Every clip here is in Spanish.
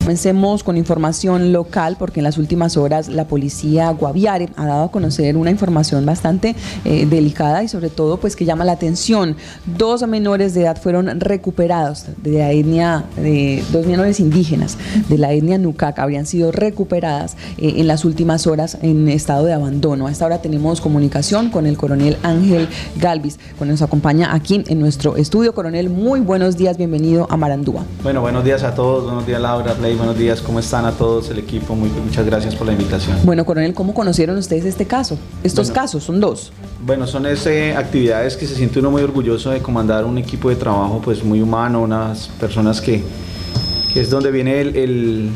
Comencemos con información local, porque en las últimas horas la policía Guaviare ha dado a conocer una información bastante delicada y sobre todo pues que llama la atención. 2 menores de edad fueron recuperados de la etnia, de 2 menores indígenas de la etnia Nucac habrían sido recuperadas en las últimas horas en estado de abandono. A esta hora tenemos comunicación con el coronel Ángel Galvis, que nos acompaña aquí en nuestro estudio. Coronel, muy buenos días, bienvenido a Marandúa. Bueno, buenos días a todos, buenos días Laura, Ley, buenos días, ¿cómo están a todos el equipo? Muchas gracias por la invitación. Bueno, coronel, ¿cómo conocieron ustedes este caso? Estos casos, son 2. Bueno, son actividades que se siente uno muy orgulloso de comandar un equipo de trabajo pues muy humano, unas personas que es donde viene el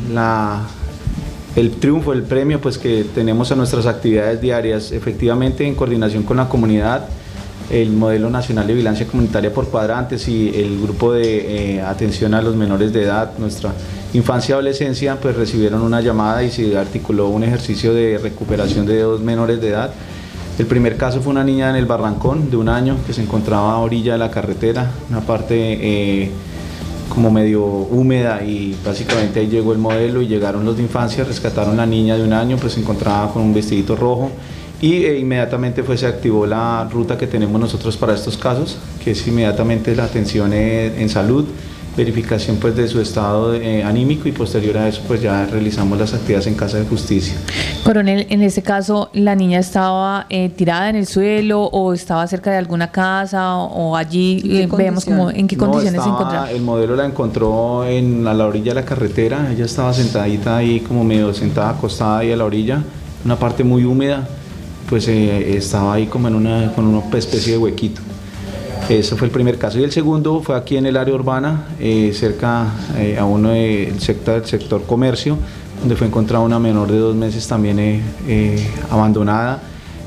triunfo, el premio pues que tenemos a nuestras actividades diarias, efectivamente en coordinación con la comunidad. El modelo nacional de vigilancia comunitaria por cuadrantes y el grupo de atención a los menores de edad, nuestra infancia y adolescencia, pues recibieron una llamada y se articuló un ejercicio de recuperación de 2 menores de edad. El primer caso fue una niña en el Barrancón de 1 año que se encontraba a orilla de la carretera, una parte como medio húmeda, y básicamente ahí llegó el modelo y llegaron los de infancia, rescataron a la niña de 1 año, pues se encontraba con un vestidito rojo. Y inmediatamente se activó la ruta que tenemos nosotros para estos casos, que es inmediatamente la atención en salud, verificación pues de su estado anímico, y posterior a eso pues ya realizamos las actividades en casa de justicia. Coronel, en este caso, ¿la niña estaba tirada en el suelo o estaba cerca de alguna casa o allí vemos como en qué condiciones se encontraba? El modelo la encontró a la orilla de la carretera, ella estaba sentadita ahí como medio sentada, acostada ahí a la orilla, una parte muy húmeda, pues estaba ahí como con una especie de huequito. Eso fue el primer caso. Y el segundo fue aquí en el área urbana, cerca a uno del sector comercio, donde fue encontrada una menor de 2 meses también abandonada,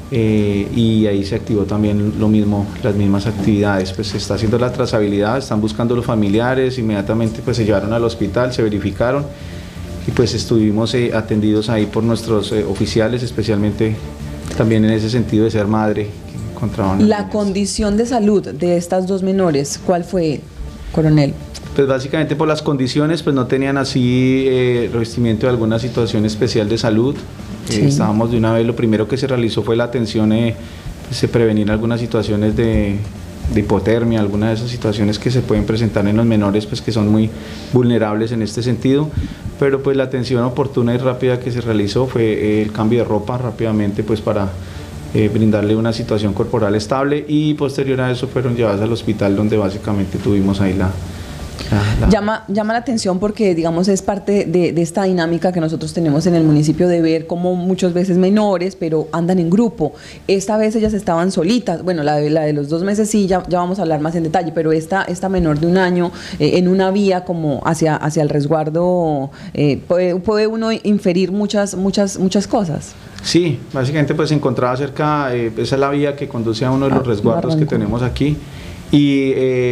y ahí se activó también lo mismo, las mismas actividades. Pues se está haciendo la trazabilidad, están buscando los familiares, inmediatamente pues se llevaron al hospital, se verificaron y pues estuvimos atendidos ahí por nuestros oficiales, especialmente también en ese sentido de ser madre. La condición de salud de estas 2 menores, ¿cuál fue, coronel? Pues básicamente por las condiciones, pues no tenían así revestimiento de alguna situación especial de salud. Sí. Estábamos de una vez, lo primero que se realizó fue la atención, prevenir algunas situaciones de hipotermia, algunas de esas situaciones que se pueden presentar en los menores, pues que son muy vulnerables en este sentido. Pero pues la atención oportuna y rápida que se realizó fue el cambio de ropa rápidamente, pues para brindarle una situación corporal estable, y posterior a eso fueron llevadas al hospital, donde básicamente tuvimos ahí Llama la atención porque, digamos, es parte de esta dinámica que nosotros tenemos en el municipio de ver cómo muchas veces menores, pero andan en grupo. Esta vez ellas estaban solitas. Bueno, la de los 2 meses sí, ya vamos a hablar más en detalle, pero esta menor de 1 año en una vía como hacia el resguardo, puede uno inferir muchas cosas. Sí, básicamente pues se encontraba cerca, esa es la vía que conduce a uno de los resguardos que tenemos aquí. Y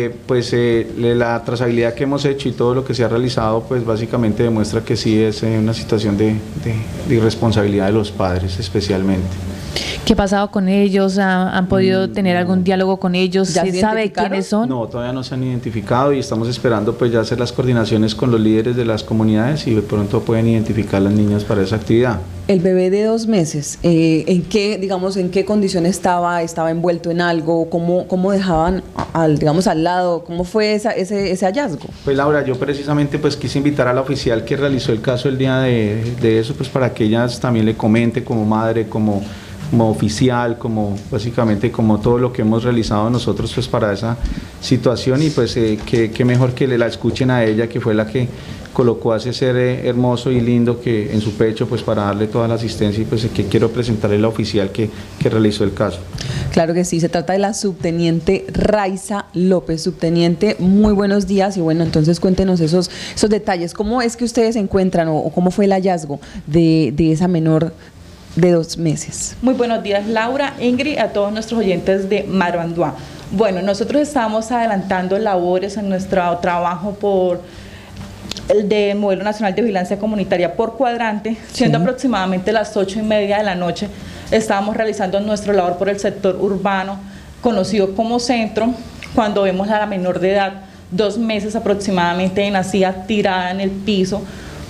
la trazabilidad que hemos hecho y todo lo que se ha realizado pues básicamente demuestra que sí es una situación de irresponsabilidad de los padres especialmente. ¿Qué ha pasado con ellos? ¿Han podido tener algún diálogo con ellos? ¿Se sabe quiénes son? No, todavía no se han identificado y estamos esperando pues ya hacer las coordinaciones con los líderes de las comunidades y de pronto pueden identificar a las niñas para esa actividad. El bebé de 2 meses, ¿en qué condición estaba? ¿Estaba envuelto en algo? ¿Cómo dejaban al lado? ¿Cómo fue ese hallazgo? Pues Laura, yo precisamente pues quise invitar a la oficial que realizó el caso el día de eso, pues para que ella también le comente como madre, como oficial, como básicamente como todo lo que hemos realizado nosotros pues para esa situación, y pues que mejor que la escuchen a ella, que fue la que colocó a ese ser hermoso y lindo que en su pecho pues para darle toda la asistencia, y pues que quiero presentarle la oficial que realizó el caso. Claro que sí, se trata de la subteniente Raiza López. Subteniente, muy buenos días, y bueno, entonces cuéntenos esos detalles. ¿Cómo es que ustedes se encuentran o cómo fue el hallazgo de esa menor de 2 meses? Muy buenos días, Laura, Ingrid, a todos nuestros oyentes de Marandúa. Bueno, nosotros estamos adelantando labores en nuestro trabajo por el de Modelo Nacional de Vigilancia Comunitaria por cuadrante, siendo aproximadamente las 8:30 de la noche. Estábamos realizando nuestra labor por el sector urbano, conocido como centro, cuando vemos a la menor de edad, 2 meses aproximadamente de nacida, tirada en el piso,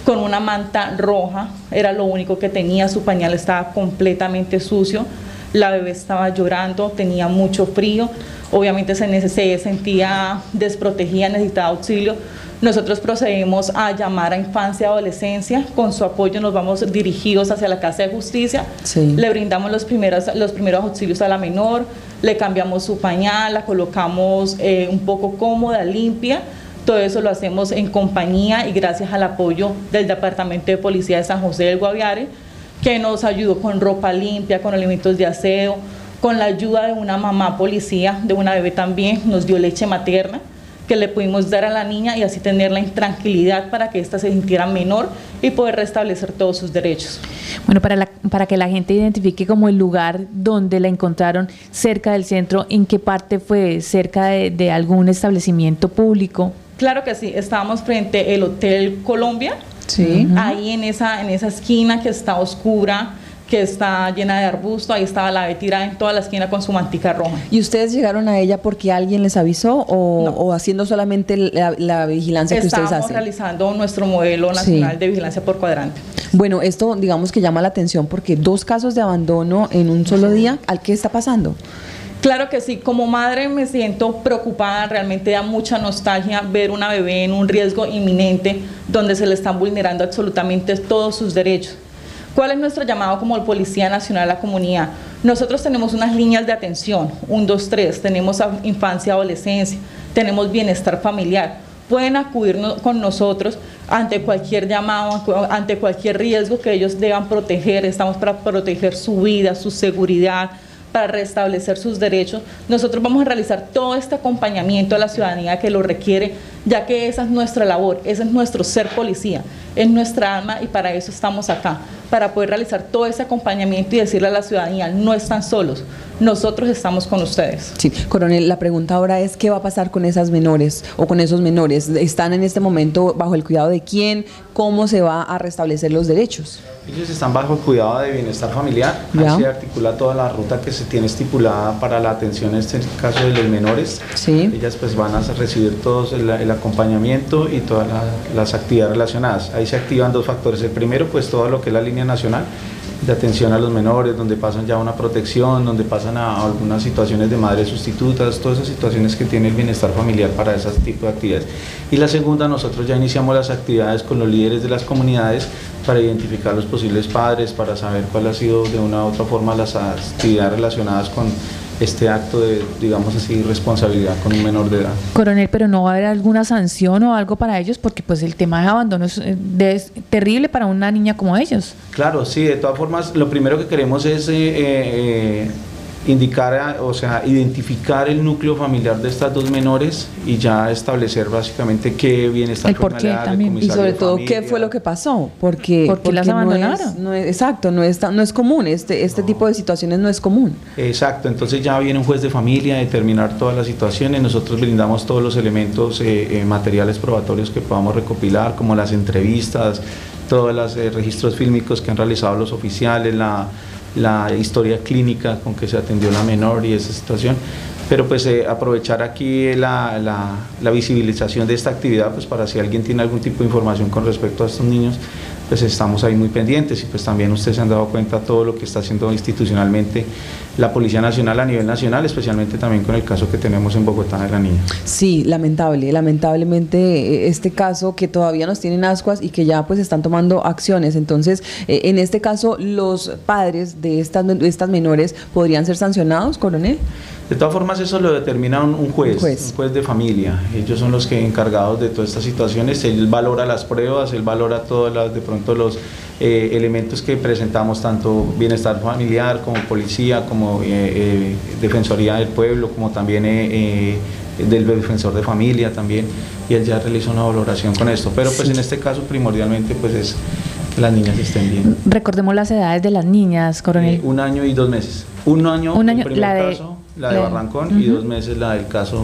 con una manta roja, era lo único que tenía, su pañal estaba completamente sucio, la bebé estaba llorando, tenía mucho frío, obviamente se sentía desprotegida, necesitaba auxilio. Nosotros procedimos a llamar a Infancia y Adolescencia, con su apoyo nos vamos dirigidos hacia la Casa de Justicia, le brindamos los primeros auxilios a la menor, le cambiamos su pañal, la colocamos un poco cómoda, limpia. Todo eso lo hacemos en compañía y gracias al apoyo del Departamento de Policía de San José del Guaviare, que nos ayudó con ropa limpia, con elementos de aseo, con la ayuda de una mamá policía, de una bebé también, nos dio leche materna, que le pudimos dar a la niña y así tenerla en tranquilidad para que ésta se sintiera menor y poder restablecer todos sus derechos. Bueno, para que la gente identifique como el lugar donde la encontraron cerca del centro, ¿en qué parte fue? ¿Cerca de algún establecimiento público? Claro que sí, estábamos frente al Hotel Colombia, ahí en esa esquina que está oscura, que está llena de arbusto, ahí estaba la bebé tirada en toda la esquina con su mantica roja. ¿Y ustedes llegaron a ella porque alguien les avisó o haciendo solamente la vigilancia que ustedes hacen? Estábamos realizando nuestro modelo nacional de vigilancia por cuadrante. Bueno, esto digamos que llama la atención porque 2 casos de abandono en un solo día, ¿al qué está pasando? Claro que sí, como madre me siento preocupada, realmente da mucha nostalgia ver una bebé en un riesgo inminente donde se le están vulnerando absolutamente todos sus derechos. ¿Cuál es nuestro llamado como Policía Nacional a la comunidad? Nosotros tenemos unas líneas de atención, 123, tenemos infancia y adolescencia, tenemos bienestar familiar. Pueden acudir con nosotros ante cualquier llamado, ante cualquier riesgo que ellos deban proteger. Estamos para proteger su vida, su seguridad, para restablecer sus derechos. Nosotros vamos a realizar todo este acompañamiento a la ciudadanía que lo requiere, ya que esa es nuestra labor, ese es nuestro ser policía, es nuestra alma y para eso estamos acá, para poder realizar todo ese acompañamiento y decirle a la ciudadanía, no están solos, nosotros estamos con ustedes. Sí, coronel, la pregunta ahora es, ¿qué va a pasar con esas menores o con esos menores? ¿Están en este momento bajo el cuidado de quién? ¿Cómo se va a restablecer los derechos? Ellos están bajo el cuidado de bienestar familiar, ahí se articula toda la ruta que se tiene estipulada para la atención en este caso de los menores. Ellas pues van a recibir todo el acompañamiento y todas las actividades relacionadas. Ahí se activan 2 factores, el primero pues todo lo que es la línea nacional de atención a los menores, donde pasan ya una protección, donde pasan a algunas situaciones de madres sustitutas, todas esas situaciones que tiene el bienestar familiar para ese tipo de actividades. Y la segunda, nosotros ya iniciamos las actividades con los líderes de las comunidades para identificar los posibles padres, para saber cuál ha sido de una u otra forma las actividades relacionadas con este acto de, digamos así, responsabilidad con un menor de edad. Coronel, pero ¿no va a haber alguna sanción o algo para ellos? Porque pues el tema de abandono es terrible para una niña como ellos. Claro, sí, de todas formas, lo primero que queremos es identificar el núcleo familiar de estas 2 menores y ya establecer básicamente qué bienestar familiar también. Y sobre todo qué fue lo que pasó, porque las abandonaron. Exacto, no es común, este tipo de situaciones no es común. Exacto, entonces ya viene un juez de familia a determinar todas las situaciones, nosotros brindamos todos los elementos materiales probatorios que podamos recopilar, como las entrevistas, todos los registros fílmicos que han realizado los oficiales, la historia clínica con que se atendió la menor y esa situación, pero pues aprovechar aquí la visibilización de esta actividad pues para si alguien tiene algún tipo de información con respecto a estos niños, pues estamos ahí muy pendientes y pues también ustedes se han dado cuenta de todo lo que está haciendo institucionalmente la Policía Nacional a nivel nacional, especialmente también con el caso que tenemos en Bogotá de la niña. Sí, lamentablemente este caso que todavía nos tienen ascuas y que ya pues están tomando acciones. Entonces, en este caso, los padres de estas menores podrían ser sancionados, coronel. De todas formas, eso lo determina un juez de familia. Ellos son los que encargados de todas estas situaciones. Él valora las pruebas, él valora todos los elementos que presentamos, tanto bienestar familiar como policía, como defensoría del pueblo, como también del defensor de familia también, y él ya realiza una valoración con esto. Pero pues en este caso primordialmente pues es que las niñas estén bien. Recordemos las edades de las niñas, coronel. 1 año y 2 meses. Un año el primer caso, la de Barrancón, y 2 meses la del caso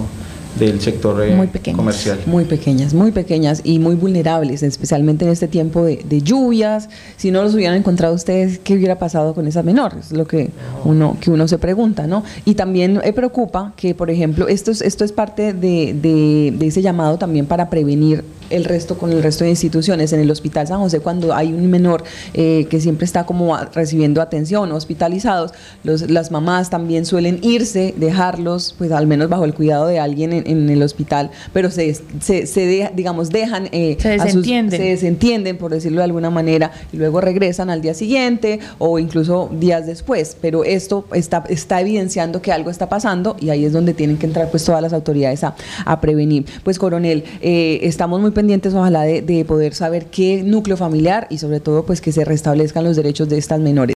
del sector comercial. Muy pequeñas y muy vulnerables, especialmente en este tiempo de lluvias. Si no los hubieran encontrado ustedes, ¿qué hubiera pasado con esas menores? Es lo que uno se pregunta, ¿no? Y también preocupa que, por ejemplo, esto es parte de ese llamado también para prevenir con el resto de instituciones. En el Hospital San José, cuando hay un menor que siempre está como recibiendo atención, hospitalizados, las mamás también suelen irse, dejarlos, pues al menos bajo el cuidado de alguien en el hospital, pero dejan, se desentienden, por decirlo de alguna manera, y luego regresan al día siguiente o incluso días después. Pero esto está evidenciando que algo está pasando, y ahí es donde tienen que entrar pues todas las autoridades a prevenir. Pues, coronel, estamos muy pendientes, ojalá, de poder saber qué núcleo familiar, y sobre todo pues que se restablezcan los derechos de estas menores.